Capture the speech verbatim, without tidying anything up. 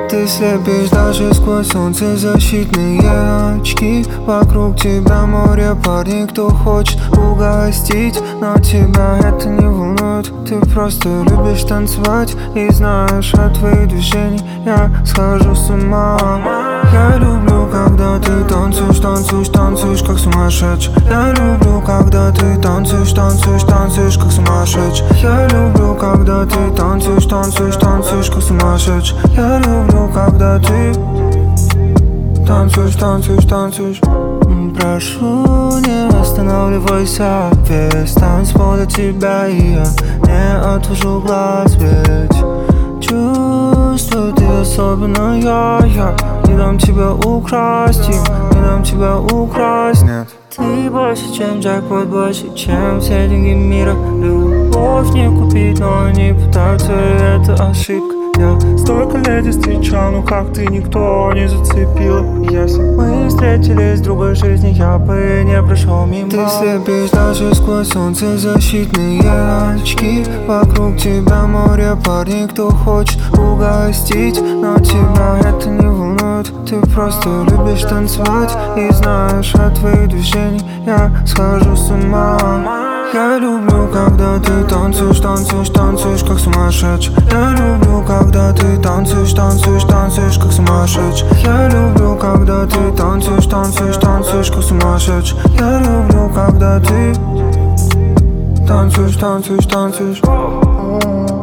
Ты слепишь даже сквозь солнцезащитные очки. Вокруг тебя море парней, кто хочет угостить, но тебя это не волнует. Ты просто любишь танцевать и знаешь, от твоих движений я схожу с ума. Я люблю, когда ты танцуешь, танцуешь, танцуешь, как сумасшедший. Я люблю, когда ты танцуешь, танцуешь, танцуешь, как сумасшедший. Я люблю, когда ты танцуешь, танцуешь, танцуешь, как сумасшедший. Я люблю, когда ты танцуешь, танцуешь, танцуешь. Прошу, не останавливайся, весь танцпол для тебя, и я не отвожу глаз, ведь чувствую, ты особенная, я не дам тебя украсть, не дам тебя украсть, нет. Ты больше, чем джекпот, больше, чем все деньги мира. Любовь не купить, но они пытаются, и это ошибка. Я столько лет встречал, но как ты никто не зацепил. Если мы встретились в другой жизни, я бы не прошел мимо. Ты слепишь даже сквозь солнцезащитные очки. Вокруг тебя море парней, кто хочет угостить, но тебя это не волнует. Ты просто любишь танцевать и знаешь, от твоих движений я схожу с ума. Я люблю, когда ты танцуешь, танцуешь, танцуешь, как сумасшедший. Я люблю, когда ты танцуешь, танцуешь, танцуешь, как сумасшедший. Я люблю, когда ты танцуешь, танцуешь, танцуешь, как сумасшедший. Я люблю, когда ты танцуешь, танцуешь, танцуешь.